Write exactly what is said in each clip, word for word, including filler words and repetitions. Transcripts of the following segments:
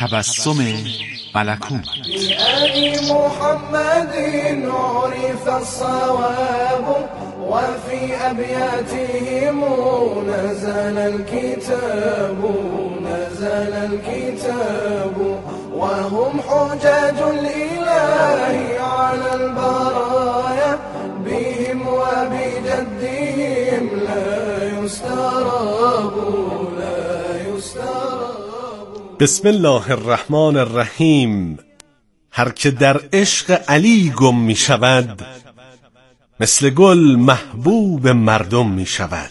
تبسم ملکوت. بآل محمد عرف الصواب وفي أبياتهم نزل الكتاب نزل الكتاب وهم حجاج الإله على البرايا بهم وبجدهم لا يستراب لا يستراب. بسم الله الرحمن الرحیم. هر که در عشق علی گم می شود، مثل گل محبوب مردم می شود.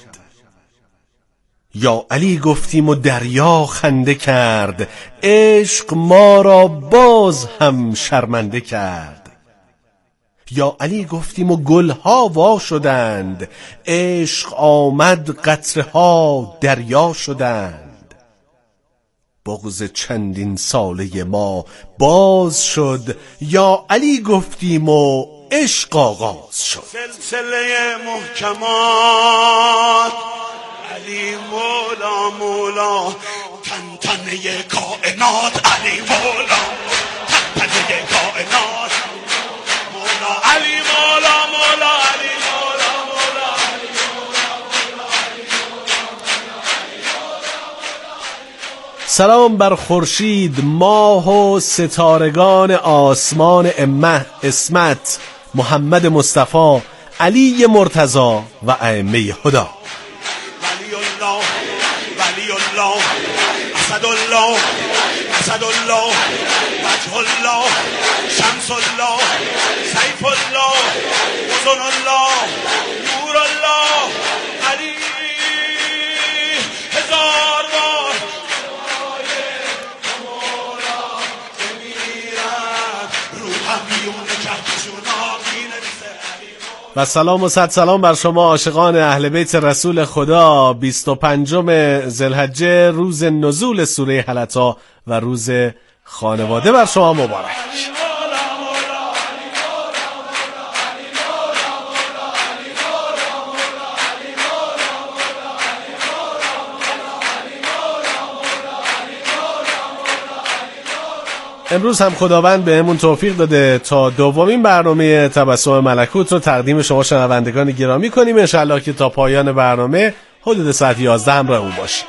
یا علی گفتیم و دریا خنده کرد، عشق ما را باز هم شرمنده کرد. یا علی گفتیم و گلها وا شدند، عشق آمد قطرها دریا شدند. بغض چندین ساله ما باز شد، یا علی گفتیم و عشق آغاز شد. سلسله محکمات علی مولا مولا، تن تنه کائنات علی مولا، تن تنه کائنات مولا علی مولا مولا علی مولا مولا علی مولا. سلام بر خورشید، ماه و ستارگان آسمان امه اسمت، محمد مصطفی، علی مرتضی و ائمه هدا. ولی الله ولی الله اسد الله اسد الله وجه الله شمس الله سیف الله اذن الله نور الله علی هزار بار مولا بمیرد روحم بیون کهکشونا و سلام و صد سلام بر شما عاشقان اهل بیت رسول خدا. بیست و پنجم ذوالحجه، روز نزول سوره حلتا و روز خانواده بر شما مبارک. امروز هم خداوند بهمون توفیق داده تا دومین برنامه تبسم ملکوت رو تقدیم شما شنوندگان گرامی کنیم. انشالله که تا پایان برنامه حدود ساعت یازده همراه اون باشیم.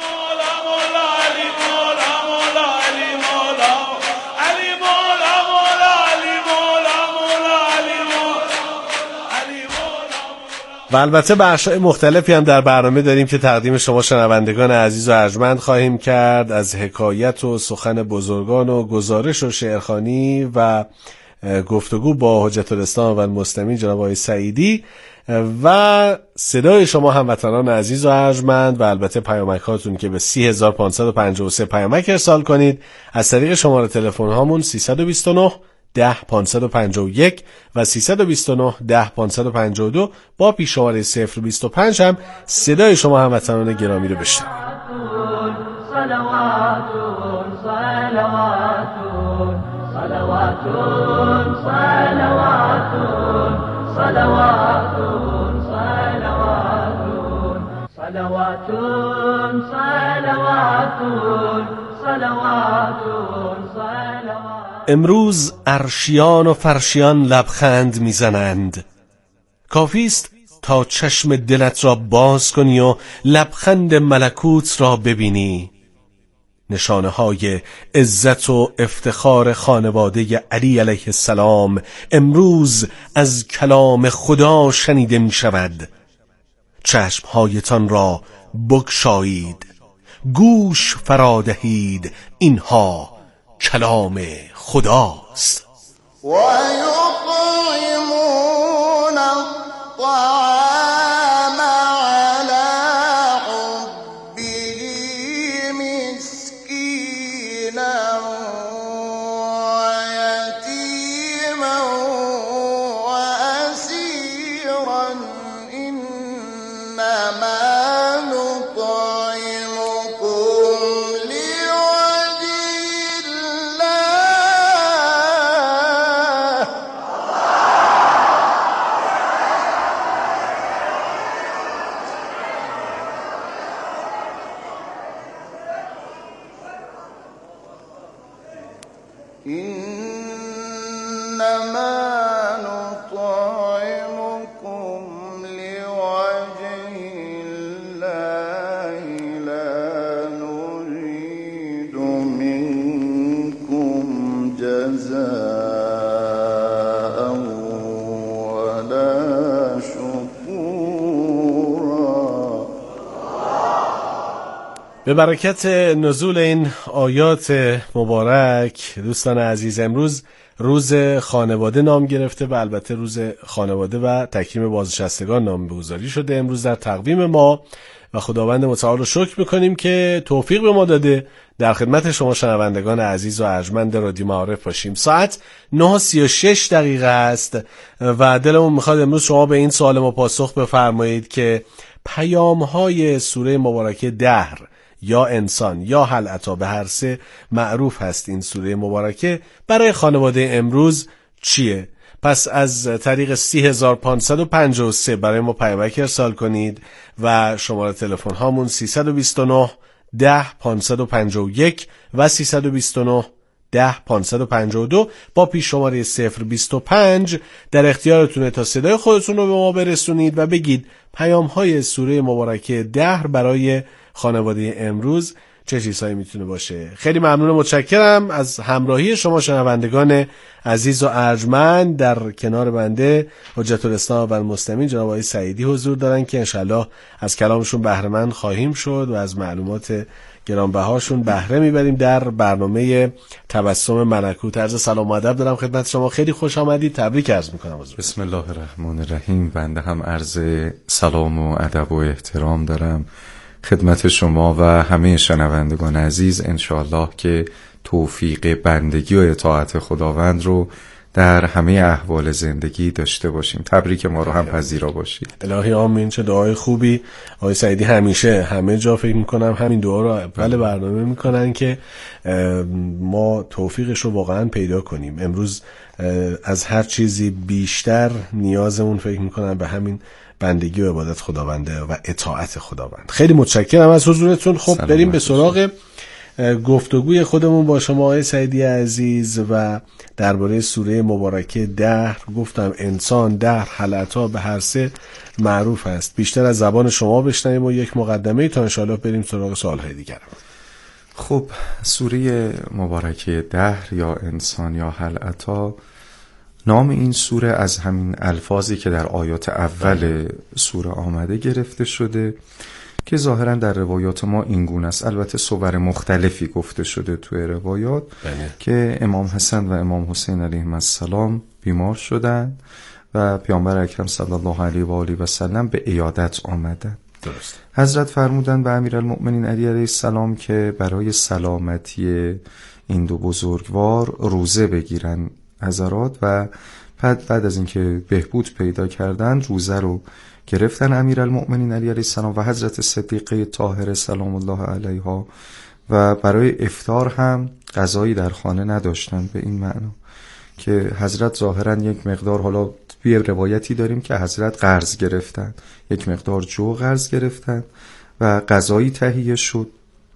و البته بخش‌های مختلفی هم در برنامه داریم که تقدیم شما شنوندگان عزیز و ارجمند خواهیم کرد، از حکایت و سخن بزرگان و گزارش و شعرخوانی و گفتگو با حجت الاسلام و المسلمین جناب آقای سعیدی و صدای شما هموطنان عزیز و ارجمند و البته پیامک‌هاتون که به سی هزار و پانصد و پنجاه و سه پیامک ارسال کنید از طریق شماره تلفن هامون سیصد و بیست و نه ده پانصد و پنجاه و یک و سیصد و بیست و نه ده پانصد و پنجاه و دو با پیش‌شماره صفر بیست و پنج هم صدای شما هموطنان گرامی رو بشنوید. صلوات صلوات صلوات صلوات صلوات صلوات صلوات صلوات. امروز عرشیان و فرشیان لبخند میزنند. کافیست تا چشم دلت را باز کنی و لبخند ملکوت را ببینی. نشانه های عزت و افتخار خانواده علی علیه السلام امروز از کلام خدا شنیده می شود. چشمهایتان را بگشایید، گوش فرادهید، اینها کلام خداست. و یطعمون الطعام علی حبه مسکینا و یتیما و اسیرا انما إنما نطعمكم لوجه الله لا نريد منكم جزاء ولا شكورا. به برکت نزول این آیات مبارک دوستان عزیز، امروز روز خانواده نام گرفته و البته روز خانواده و تکریم بازنشستگان نامگذاری شده امروز در تقویم ما و خداوند متعال رو شکر میکنیم که توفیق به ما داده در خدمت شما شنوندگان عزیز و ارجمند رادیو معارف باشیم. ساعت نه و سی و شش دقیقه است و دلمون میخواد امروز شما به این سوال ما پاسخ بفرمایید که پیام‌های سوره مبارکه دهر یا انسان یا هل اتی به هر سه معروف هست این سوره مبارکه برای خانواده امروز چیه؟ پس از طریق سی هزار و پانصد و پنجاه و سه برای ما پیامک ارسال کنید و شماره تلفن هامون سیصد و بیست و نه ده پانصد و پنجاه و یک و سیصد و بیست و نه ده پانصد و پنجاه و دو با پیش شماره صفر بیست و پنج در اختیارتونه تا صدای خودتون رو به ما برسونید و بگید پیام های سوره مبارکه دهر برای خانواده امروز چه چیزهایی میتونه باشه. خیلی ممنون، متشکرم از همراهی شما شنوندگان عزیز و ارجمند. در کنار بنده حجت الاسلام و المسلمین جناب آقای سعیدی حضور دارن که انشالله از کلامشون بهره مند خواهیم شد و از معلومات گرانبهاشون بهره میبریم در برنامه تبسم ملکوت. عرض سلام و ادب دارم خدمت شما، خیلی خوش آمدید، تبریک عرض میکنم حضور. بسم الله الرحمن الرحیم. بنده هم عرض سلام و ادب و احترام دارم خدمت شما و همه شنوندگان عزیز. انشاءالله که توفیق بندگی و اطاعت خداوند رو در همه احوال زندگی داشته باشیم. تبریک ما رو هم پذیرا باشید. الهی آمین. چه دعای خوبی. آقای سعیدی همیشه همه جا فکر میکنم همین دعا رو اول برنامه میکنن که ما توفیقش رو واقعا پیدا کنیم. امروز از هر چیزی بیشتر نیازمون فکر میکنم به همین بندگی و عبادت خداونده و اطاعت خداوند. خیلی متشکرم از حضورتون. خب بریم به سراغ گفتگوی خودمون با شما آقای سعیدی عزیز و درباره سوره مبارکه دهر. گفتم انسان، دهر، هل اتی به هر سه معروف است. بیشتر از زبان شما بشنویم و یک مقدمه تا انشاءالله بریم سراغ سوالهای دیگر. خب سوره مبارکه دهر یا انسان یا هل اتی، نام این سوره از همین الفاظی که در آیات اول سوره آمده گرفته شده که ظاهرا در روایات ما این گونه است. البته صور مختلفی گفته شده توی روایات بله. که امام حسن و امام حسین علیهم السلام بیمار شدن و پیامبر اکرم صلی الله علیه و آله و سلم به عیادت آمدن. درست. حضرت فرمودن به امیرالمؤمنین علی علیه السلام که برای سلامتی این دو بزرگوار روزه بگیرن حضرات و بعد بعد از اینکه بهبود پیدا کردن روزه رو گرفتن امیرالمؤمنین علی علیه السلام و حضرت صدیقه طاهره سلام الله علیها و برای افطار هم غذایی در خانه نداشتن. به این معنا که حضرت ظاهرا یک مقدار، حالا توی روایتی داریم که حضرت قرض گرفتن، یک مقدار جو قرض گرفتن و غذایی تهیه شد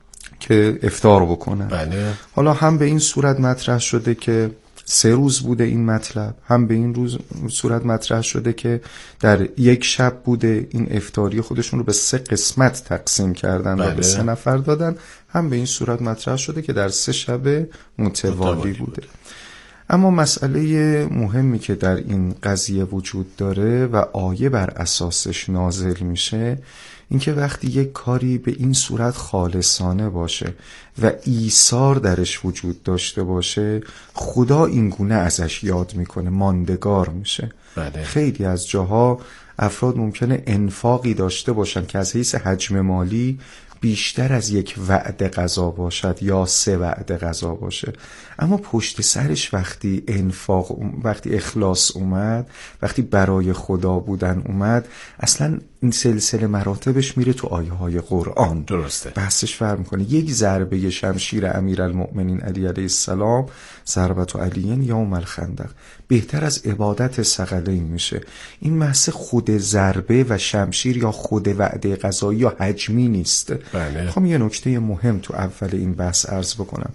که افطار بکنن. بله. حالا هم به این صورت مطرح شده که سه روز بوده این مطلب، هم به این روز صورت مطرح شده که در یک شب بوده این افطاری خودشون رو به سه قسمت تقسیم کردن بله. و به سه نفر دادن. هم به این صورت مطرح شده که در سه شب متوالی بوده. اما مسئله مهمی که در این قضیه وجود داره و آیه بر اساسش نازل میشه اینکه وقتی یک کاری به این صورت خالصانه باشه و ایثار درش وجود داشته باشه، خدا این گونه ازش یاد میکنه، ماندگار میشه. بله. خیلی خیلی از جاها افراد ممکنه انفاقی داشته باشن که از حیث حجم مالی بیشتر از یک وعده غذا باشد یا سه وعده غذا باشه، اما پشت سرش وقتی انفاق، وقتی اخلاص اومد، وقتی برای خدا بودن اومد، اصلا این سلسله مراتبش میره تو آیه های قرآن. درسته. بحثش فرق میکنه. یک ضربه شمشیر امیرالمؤمنین علی علیه السلام، ضربت علیین یوم الخندق، بهتر از عبادت ثقلین میشه. این محض خود ضربه و شمشیر یا خود وعده غذایی یا حجمی نیست. بله. خب یه نکته مهم تو اول این بحث عرض بکنم.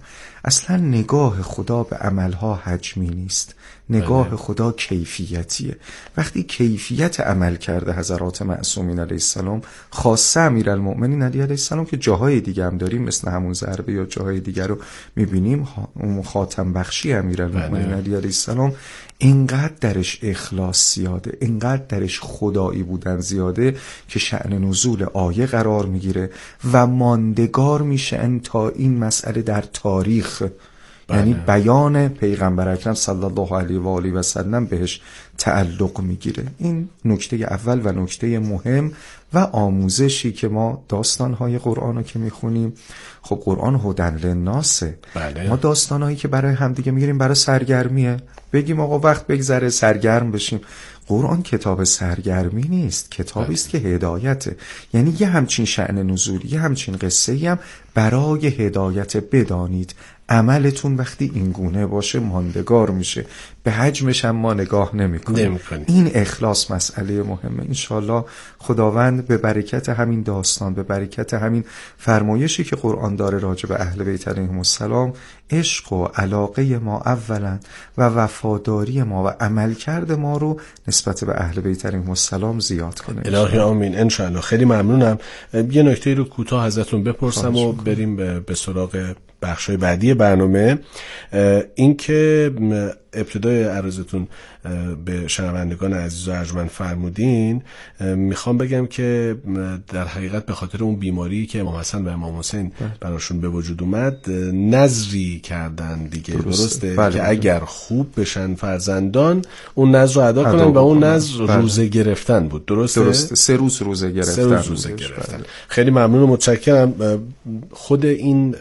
اصلا نگاه خدا به عملها حجمی نیست، نگاه خدا کیفیتیه. وقتی کیفیت عمل کرده حضرات معصومین علیه السلام، خاصه امیرالمؤمنین علی علیه السلام که جاهای دیگه هم داریم مثل همون ضربه یا جاهای دیگر رو میبینیم، خاتم بخشی امیرالمؤمنین علی علیه السلام اینقدر درش اخلاص زیاده، اینقدر درش خدایی بودن زیاده که شأن نزول آیه قرار میگیره و ماندگار میشه تا این مسئله در تاریخ، یعنی بیان پیغمبر اکرم صلی الله علیه و آله و سلم بهش تعلق میگیره. این نکته اول و نکته مهم و آموزشی که ما داستانهای قرآن رو که میخونیم، خب قرآن هدن للناسه، بله. ما داستانهایی که برای همدیگه میگیریم برای سرگرمیه، بگیم آقا وقت بگذره سرگرم بشیم. قرآن کتاب سرگرمی نیست، کتابی است که هدایته. یعنی یه همچین شأن نزولی، یه همچین قصه‌ای هم برای هدایت بدانید. عملتون وقتی این گونه باشه ماندگار میشه، به حجمش هم ما نگاه نمی کنیم. این اخلاص مسئله مهمه. انشالله خداوند به برکت همین داستان، به برکت همین فرمایشی که قرآن داره راجع به اهل بیت علیهم السلام، عشق و علاقه ما اولا و وفاداری ما و عملکرد ما رو نسبت به اهل بیت علیهم السلام زیاد کنه. الهی آمین. انشالله. خیلی ممنونم. یه نکته رو کوتاه ازتون بپرسم و بریم به, به سراغ بخشای بعدی برنامه. این که ابتدای عرضتون به شنوندگان عزیز و ارجمند فرمودین، میخوام بگم که در حقیقت به خاطر اون بیماری که امام حسن و امام حسین براشون به وجود اومد نذری کردن دیگه، درسته, درسته؟ بله. که اگر خوب بشن فرزندان اون نذر رو ادا کنن و اون نذر بله. روزه گرفتن بود، درسته؟ درسته. سه روز روزه گرفتن. سه روز روزه گرفتن. بله. خیلی ممنون و متشکرم. خود این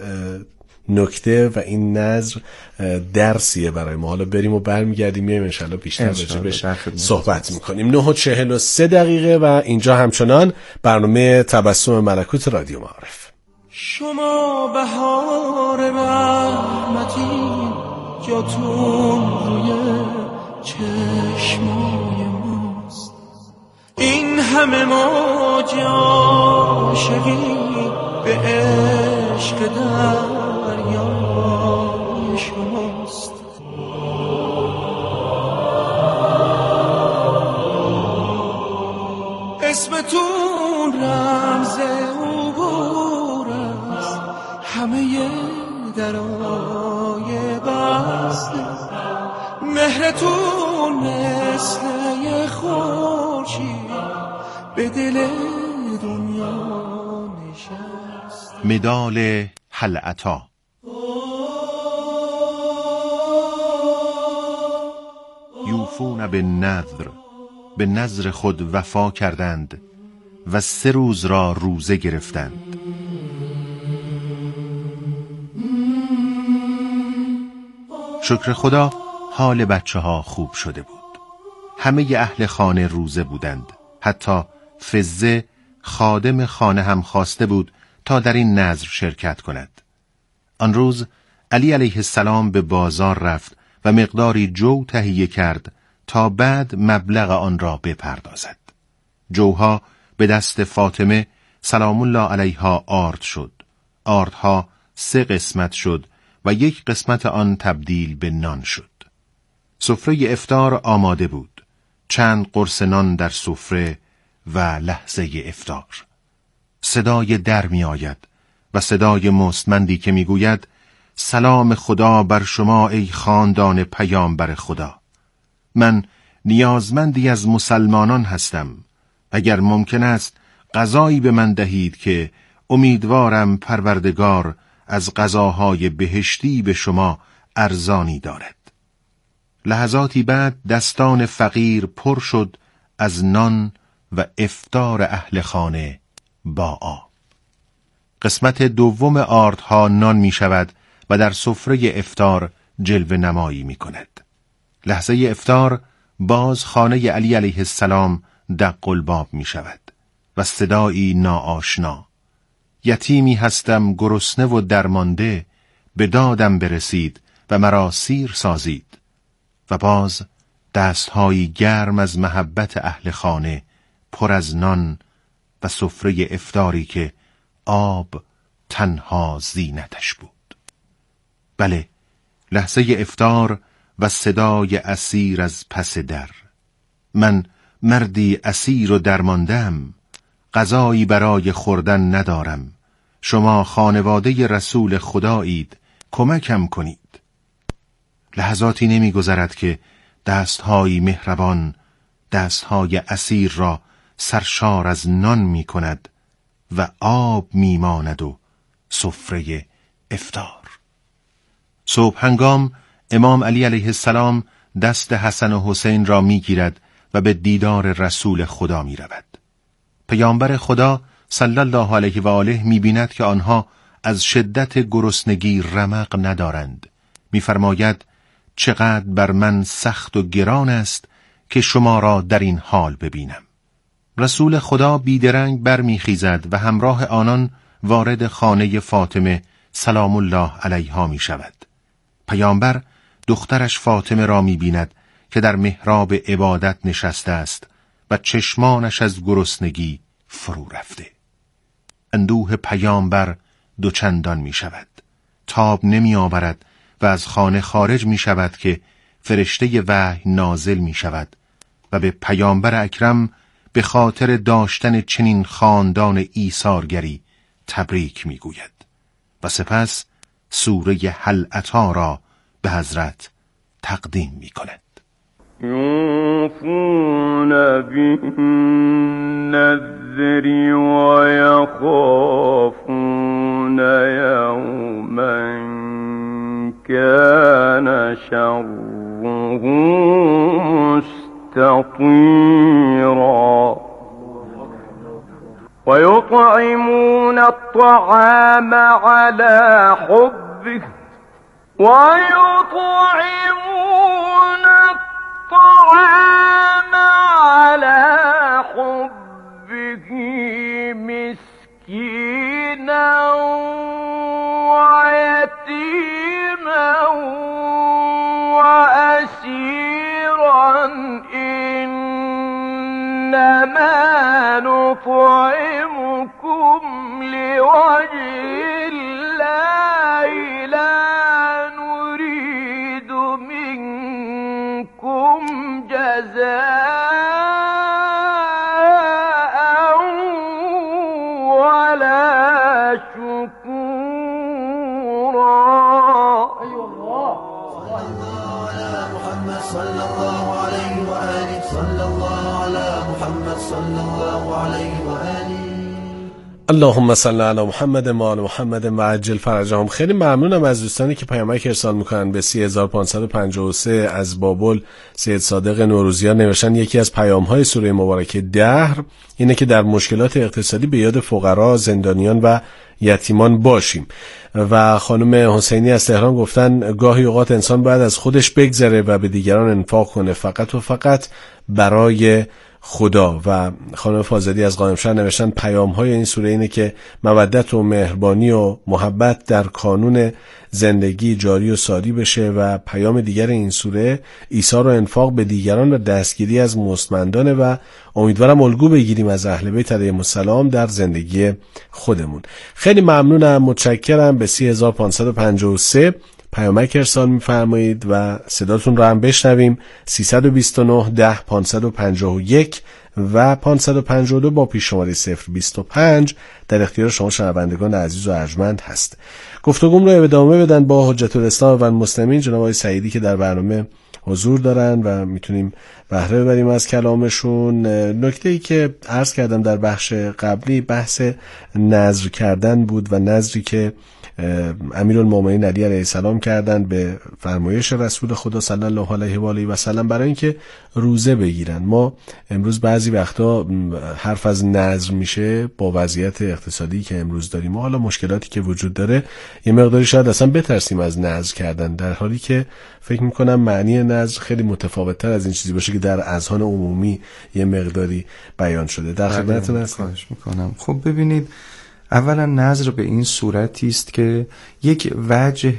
نکته و این نظر درسیه برای ما. حالا بریم و برمیگردیم میایم انشالله بیشتر راجعش صحبت میکنیم. نه و چهل و سه دقیقه و اینجا همچنان برنامه تبسم ملکوت رادیو معارف. شما بهار رحمتی جاتون روی چشمای ماست، این همه موج عاشقی به عشق دریای شماست. اسمتون رمز عبور است، همه درای بسته، مهرتون مثل یه خورشید به دل دنیا نشست. مدال حلعتا. یوفون به نذر، به نذر خود وفا کردند و سه روز را روزه گرفتند. شکر خدا حال بچه ها خوب شده بود. همه اهل خانه روزه بودند. حتی فزه خادم خانه هم خواسته بود تا در این نذر شرکت کند. آن روز علی علیه السلام به بازار رفت و مقداری جو تهیه کرد تا بعد مبلغ آن را بپردازد. جوها به دست فاطمه سلام الله علیها آرد شد. آردها سه قسمت شد و یک قسمت آن تبدیل به نان شد. سفره افطار آماده بود. چند قرص نان در سفره و لحظه افطار. صدای در می آید و صدای مستمندی که می گوید سلام خدا بر شما ای خاندان پیامبر خدا. من نیازمندی از مسلمانان هستم. اگر ممکن است غذایی به من دهید که امیدوارم پروردگار از غذاهای بهشتی به شما ارزانی دارد. لحظاتی بعد دستان فقیر پر شد از نان و افطار اهل خانه با آب. قسمت دوم آردها نان می شود و در سفره افطار جلوه نمایی می کند. لحظه افطار باز خانه علی علیه السلام دق الباب می شود و صدایی ناآشنا. یتیمی هستم گرسنه و درمانده، به دادم برسید و مرا سیر سازید. و باز دستهایی گرم از محبت اهل خانه پر از نان و سفره افطاری که آب تنها زینتش بود. بله، لحظه افطار و صدای اسیر از پس در. من مردی اسیر و درماندم، غذایی برای خوردن ندارم. شما خانواده رسول خدایید، کمکم کنید. لحظاتی نمی گذرد که دستهای مهربان دستهای اسیر را سرشار از نان می کند و آب می ماند و سفره افطار. صبح هنگام امام علی علیه السلام دست حسن و حسین را می گیرد و به دیدار رسول خدا می رود. پیامبر خدا صلی الله علیه و آله می بیند که آنها از شدت گرسنگی رمق ندارند. می فرماید چقدر بر من سخت و گران است که شما را در این حال ببینم. رسول خدا بیدرنگ برمیخیزد و همراه آنان وارد خانه فاطمه سلام الله علیها می شود. پیامبر دخترش فاطمه را می بیند که در محراب عبادت نشسته است و چشمانش از گرسنگی فرو رفته. اندوه پیامبر دوچندان می شود. تاب نمی آورد و از خانه خارج می شود که فرشته وحی نازل می شود و به پیامبر اکرم به خاطر داشتن چنین خاندان ایثارگری تبریک می گوید و سپس سوره هل اتی را به حضرت تقدیم می کند. یوفون بالنذر و یخافون یوما کان شره مستطیرا و یطعمون الطعام علی حبه و یطعمون الطعام علی حبه مسکینا و یتیما و اسیرا انما نطعمکم لوجه الله لا نريد منكم جزاء ولا شكورا. أيها الله صلى الله على محمد صلى الله عليه وآله صلى الله على محمد صلى الله عليه وآله. اللهم صل علی محمد و آل محمد و عجل فرجهم. خیلی ممنونم از دوستانی که پیامک ارسال میکنن به سی هزار و پانصد و پنجاه و سه. از بابل سید صادق نوروزیان نوشتن یکی از پیامهای سوره مبارکه دهر اینه که در مشکلات اقتصادی به یاد فقرا، زندانیان و یتیمان باشیم. و خانم حسینی از تهران گفتن گاهی اوقات انسان باید از خودش بگذره و به دیگران انفاق کنه، فقط و فقط برای خدا. و خانم فاضلی از قائمشهر نوشتن پیام های این سوره اینه که مودت و مهربانی و محبت در کانون زندگی جاری و ساری بشه و پیام دیگر این سوره ایثار و انفاق به دیگران و دستگیری از مستمندانه و امیدوارم الگو بگیریم از اهل بیت علیهم السلام در زندگی خودمون. خیلی ممنونم، متشکرم. به سی هزار و پانصد و پنجاه و سه پیامک ارسال می‌فرمایید و صداتون رو هم بشنویم. سیصد و بیست و نه ده پانصد و پنجاه و یک و پانصد و پنجاه و دو با پیش شماره صفر بیست و پنج در اختیار شما شنوندگان عزیز و ارجمند هست. گفتگوم رو ادامه بدن با حجت الاسلام و المسلمین جناب آقای سعیدی که در برنامه حضور دارن و میتونیم بهره ببریم از کلامشون. نکته‌ای که عرض کردم در بخش قبلی بحث نذر کردن بود و نذری که امیرالمومنین علی علیه السلام کردن به فرمایش رسول خدا صلی الله علیه و آله و سلم برای اینکه روزه بگیرن. ما امروز بعضی وقتا حرف از نذر میشه با وضعیت اقتصادی که امروز داریم و حالا مشکلاتی که وجود داره یه مقداری شاید اصلا بترسیم از نذر کردن، در حالی که فکر میکنم معنی نذر خیلی متفاوت‌تر از این چیزی باشه که در اذهان عمومی یه مقداری بیان شده. در خدمتتون هستم. خواهش میکنم. خب ببینید، اولا نذر به این صورتی است که یک وجه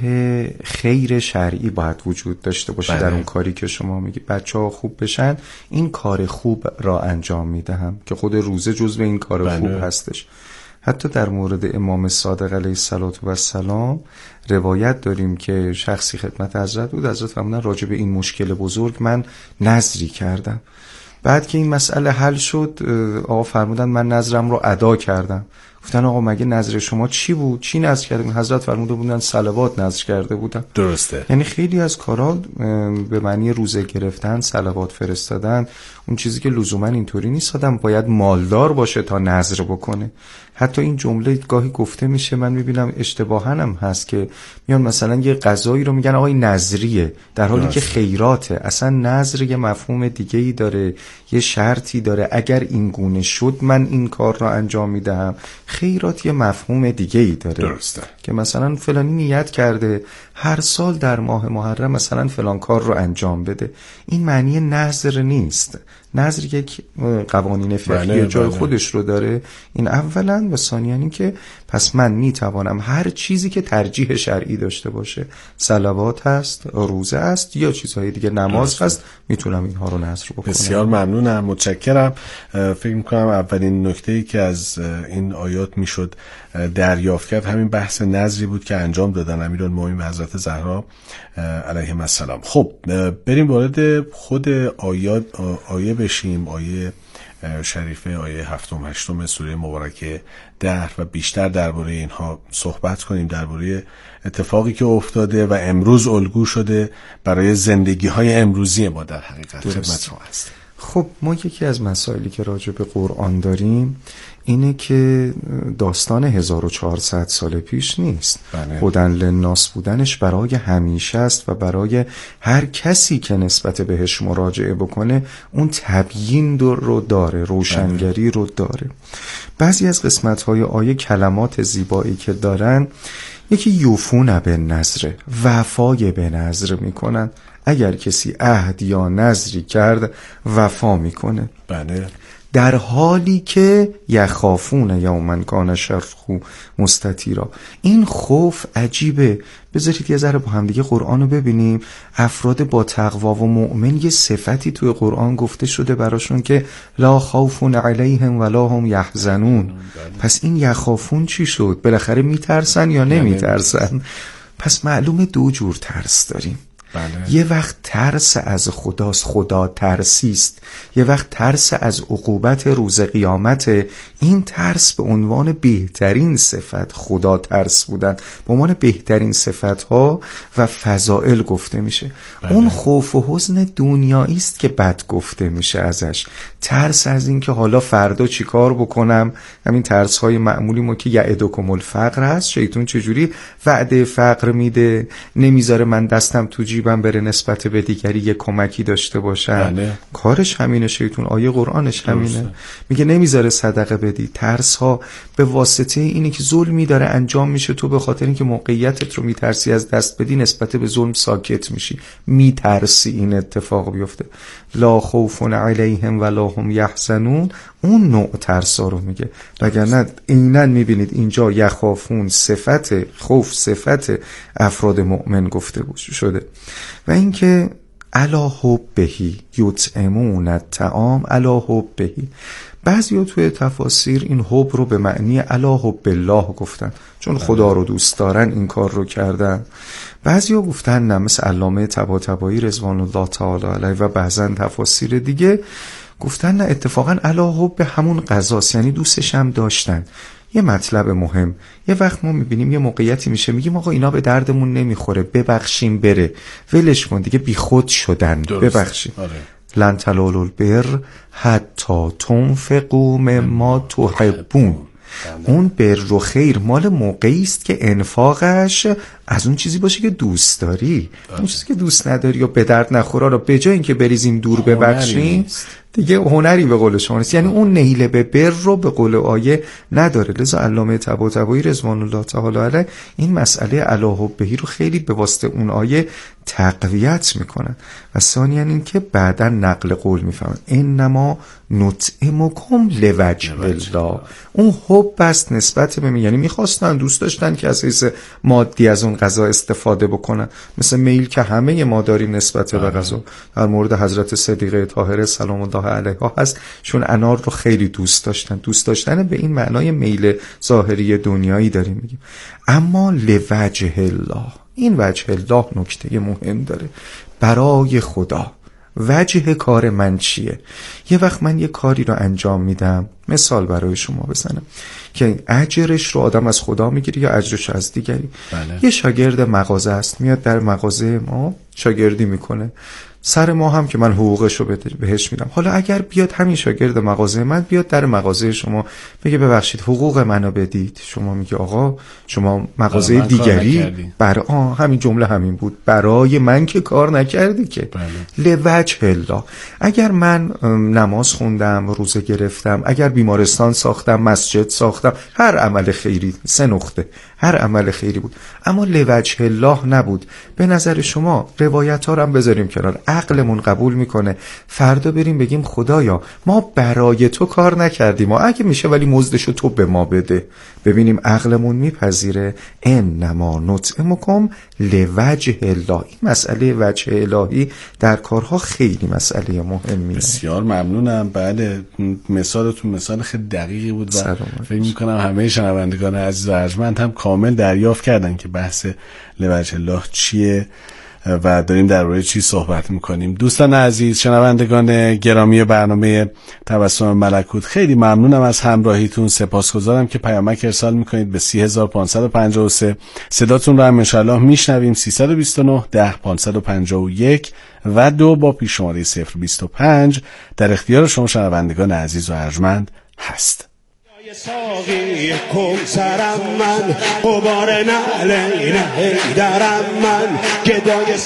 خیر شرعی باید وجود داشته باشه. بله. در اون کاری که شما میگی بچه ها خوب بشن، این کار خوب را انجام میدهم که خود روزه جزو این کار. بله. خوب هستش. حتی در مورد امام صادق علیه السلام روایت داریم که شخصی خدمت حضرت بود، حضرت فرمودن راجع به این مشکل بزرگ من نذری کردم. بعد که این مسئله حل شد آقا فرمودن من نذرم رو ادا کردم. گفتن آقا مگه نذر شما چی بود؟ چی نذر کردیم؟ حضرت فرموده بودن صلوات نذر کرده بودن. درسته. یعنی خیلی از کارا به معنی روزه گرفتن، صلوات فرستادن، اون چیزی که لزوما اینطوری نیست آدم باید مالدار باشه تا نذر بکنه. حتی این جمله گاهی گفته میشه، من میبینم اشتباهاً هم هست که میان مثلا یه غذایی رو میگن آقای نذریه، در حالی که خیراته. اصلا نذر یه مفهوم دیگه‌ای داره، یه شرطی داره، اگر این گونه شد من این کار رو انجام میدهم. خیرات یه مفهوم دیگه‌ای داره. درسته. که مثلا فلانی نیت کرده هر سال در ماه محرم مثلا فلان کار رو انجام بده، این معنی نذر نیست. نذر یک قوانین فقهی جای خودش رو داره، این اولا، و ثانیاً این که پس من میتوانم هر چیزی که ترجیح شرعی داشته باشه، صلوات هست، روزه است یا چیزهای دیگه، نماز هست، میتونم اینها رو نذر بکنم. بسیار ممنونم، متشکرم. فکر میکنم اولین نکته‌ای که از این آیات میشد دریافت کرد همین بحث نذری بود که انجام دادن امیرالمومنین و حضرت زهرا علیهم السلام. خب بریم وارد خود آیات آیه بشیم، آیه شریفه، آیه هفتم هشتم سوره مبارکه ده، و بیشتر درباره اینها صحبت کنیم، درباره اتفاقی که افتاده و امروز الگو شده برای زندگی های امروزی ما در حقیقت خدمت ما هست. خب ما یکی از مسائلی که راجع به قرآن داریم اینه که داستان هزار و چهارصد سال پیش نیست. هدی للناس بودنش برای همیشه است و برای هر کسی که نسبت بهش مراجعه بکنه اون تبیین رو داره، روشنگری رو داره. بعضی از قسمت‌های آیه کلمات زیبایی که دارن، یکی یوفون به نذر، وفای به نذر میکنن. اگر کسی عهد یا نذری کرد وفا میکنه. بله. در حالی که یخافون یوما کان شره مستطیرا. این خوف عجیبه. بذارید یه ذره با هم دیگه قرآن رو ببینیم. افراد با تقوا و مؤمن یه صفتی توی قرآن گفته شده براشون که لا خوف علیهم ولا هم یحزنون. پس این یخافون چی شد؟ بالاخره میترسن یا نمیترسن؟ پس معلومه دو جور ترس داریم. بله. یه وقت ترس از خداست، خدا ترسیست. یه وقت ترس از عقوبت روز قیامت. این ترس به عنوان بهترین صفت، خدا ترس بودن، به عنوان بهترین صفت ها و فضائل گفته میشه. بله. اون خوف و حزن دنیایی است که بد گفته میشه ازش. ترس از این که حالا فردا چی کار بکنم، همین ترس های معمولی ما که یعدکم الفقر هست. شیطان چجوری وعده فقر میده، نمیذاره من دستم تو جیبم بره نسبت به دیگری یه کمکی داشته باشم. بله. کارش همینه، شیطان آیه قرآنش همینه. درسته. میگه نمیذاره صدقه بدی. ترس ها به واسطه اینه که ظلمی داره انجام میشه، تو به خاطر اینکه موقعیتت رو میترسی از دست بدی نسبت به ظلم ساکت میشی، میترسی این اتفاق بیفته. لا خوف علیهم ولا هم یحزنون، اون نوع ترسا رو میگه. وگرنه عیناً میبینید اینجا یخافون صفت، خوف صفت افراد مؤمن گفته شده. و اینکه علی حبهی یطعمون الطعام علی حبهی. بعضیا توی تفاسیر این حب رو به معنی علی حب الله گفتن، چون خدا رو دوست دارن این کار رو کردن. بعضیا گفتن نه، مثل علامه طباطبایی رضوان الله تعالی علیه و بعضن تفاسیر دیگه گفتن نه، اتفاقا علی حب همون غذاست، یعنی دوستش هم داشتن. یه مطلب مهم، یه وقت ما میبینیم یه موقعیتی میشه میگیم آقا اینا به دردمون نمیخوره، ببخشیم بره، ولش کن دیگه، بی خود شدن، ببخشیم. آره. لن تنالوا البر حتی تنفقوا مما تحبون. اون بر و خیر مال موقعی است که انفاقش از اون چیزی باشه که دوست داری. اون چیزی که دوست نداری و به درد نخوره رو به جای اینکه بریزیم دور ببخشیم دیگه هنری به قول شما نیست. یعنی اون نیل به بر رو به قول آیه نداره. لذا علامه طباطبایی رضوان الله تعالی علیه این مسئله علی حبهی رو خیلی به واسطه اون آیه تقویت میکنن. و ثانیاً این که بعداً نقل قول میفهمن انما نطعمکم لوجه الله. اون حب است نسبت به من، یعنی میخواستن، دوست داشتن که از حیث مادی از اون غذا استفاده بکنن، مثل میل که همه ما داریم نسبت به غذا. در مورد حضرت صدیقه طاهره سلام الله علیها هست، چون انار رو خیلی دوست داشتن. دوست داشتن به این معنای میل ظاهری دنیایی داریم میگیم. اما لوجه الله، این وجه الله نکته مهم داره، برای خدا. وجه کار من چیه؟ یه وقت من یه کاری رو انجام میدم، مثال برای شما بزنم که اجرش رو آدم از خدا میگیره یا اجرش از دیگری. بله. یه شاگرد مغازه است، میاد در مغازه ما شاگردی میکنه، سر ما هم که من حقوقش رو بهش میدم. حالا اگر بیاد همین شاگرد مغازه من بیاد در مغازه شما بگه ببخشید حقوق منو بدید، شما میگه آقا شما مغازه دیگری بر آه همین جمله همین بود، برای من که کار نکردی که. بله. لوجه الله. اگر من نماز خوندم، روزه گرفتم، اگر بیمارستان ساختم، مسجد ساختم، هر عمل خیری، سه نقطه، هر عمل خیری بود، اما لوجه الله نبود، به نظر شما روایت ها رو هم بذاریم کنار، عقلمون قبول میکنه فردا بریم بگیم خدایا ما برای تو کار نکردیم، ما اگه میشه ولی مزدشو تو به ما بده، ببینیم عقلمون میپذیره. انما نطعمکم لوجه الله. این مسئله وجه الهی در کارها خیلی مسئله مهمیه. بسیار ممنونم. بله، مثالتون مثال خیلی دقیقی بود و فکر میکنم همه شنوندگان عزیز و ارجمند هم کامل دریافت کردن که بحث لوجه الله چیه و داریم درباره چی صحبت میکنیم. دوستان عزیز، شنوندگان گرامی برنامه تبسم ملکوت، خیلی ممنونم از همراهیتون. سپاسگزارم که پیامک ارسال میکنید به سی هزار و پانصد و پنجاه و سه. صداتون رو هم انشالله میشنویم سیصد و بیست و نه ده پانصد و پنجاه و یک و دو با پیش شماره صفر بیست و پنج در اختیار شما شنوندگان عزیز و ارجمند هست. ساقی کوثرم من، غبار نعلین حیدرم من، گدای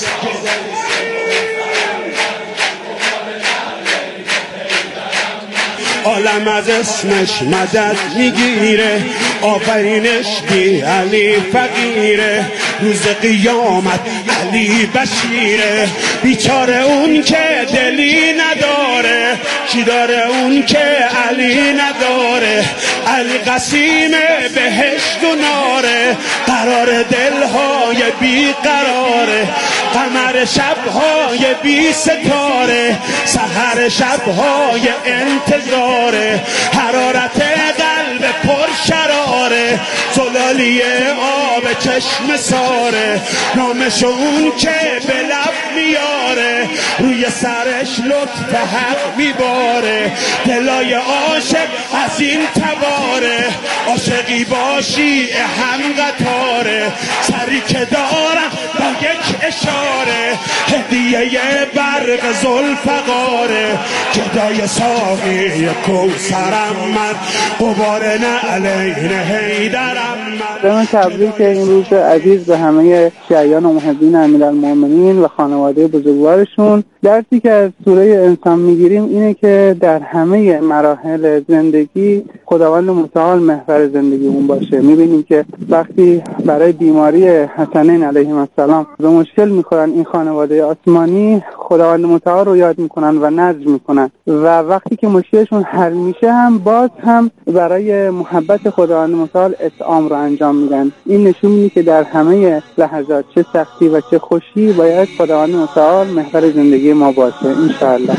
عالم از اسمش مدد میگیره، آفرینش بی علی فقیره، روز قیامت علی بشیره، بیچاره اون که دلی نداره، کی داره اون که علی نداره، علی قسیم بهشت و ناره، قرار دلهای بی قراره، قمر شبهای بی ستاره، سحر شبهای انتظاره، حرارت قلب پر شراره، زلالی آب چشم ساره، نامش اون که به لب میاره، روی سرش لطف حق میباره، دلای عاشق از این تباره، عاشقی باشی هم قطاره، سری که دارم با یک اشاره، هدیه برق ذوالفقاره، گدای ساقی کوثرم من، غبار نعلین حیدرم من. من تبریک این روز عزیز به همه شیعیان و محبین امیرالمؤمنین و خانواده بزرگوارشون. درسی که از سوره انسان میگیریم اینه که در همه مراحل زندگی خداوند متعال محور زندگیمون باشه. میبینیم که وقتی برای بیماری حسنین علیهم السلام به مشکل میخورن این خانواده آسمانی، خداوند متعال رو یاد میکنن و نذر میکنن و وقتی که مشکلشون حل میشه هم باز هم برای محبت خداوند متعال اطعام رو انجام میدن. این نشون میده که در همه لحظات چه سختی و چه خوشی باید خداوند متعال محور زندگی ما باشه انشاءالله.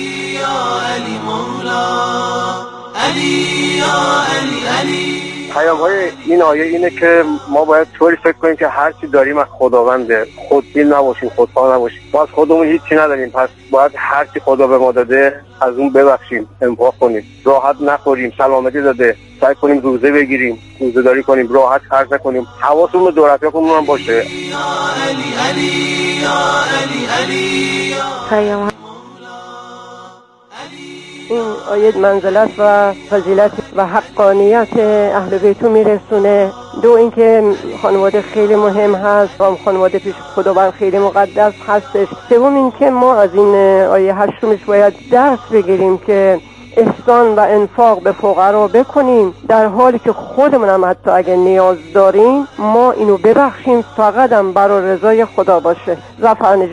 پیام های این آیه اینه که ما باید طوری فکر کنیم که هر چی داریم از خداونده، خودبین نباشیم، خودخواه نباشیم. ما از خودمون هیچی نداریم، پس باید هر چی خدا به ما داده از اون ببخشیم، انفاق کنیم، راحت نخوریم، سلامتی داده سعی کنیم روزه بگیریم، روزه داری کنیم، راحت خرج نکنیم، حواسمون به دور اطرافمون هم باشه. پیام این آیه منزلت و فضیلت و حقانیت اهل بیتو میرسونه. دو اینکه خانواده خیلی مهم هست و خانواده پیش خداوند خیلی مقدس هستش. سوم اینکه ما از این آیه هشتمش باید درس بگیریم که احسان و انفاق به فقرا بکنیم در حالی که خودمون هم حتی اگه نیاز داریم ما اینو ببخشیم، فقط هم برای رضای خدا باشه. ظفر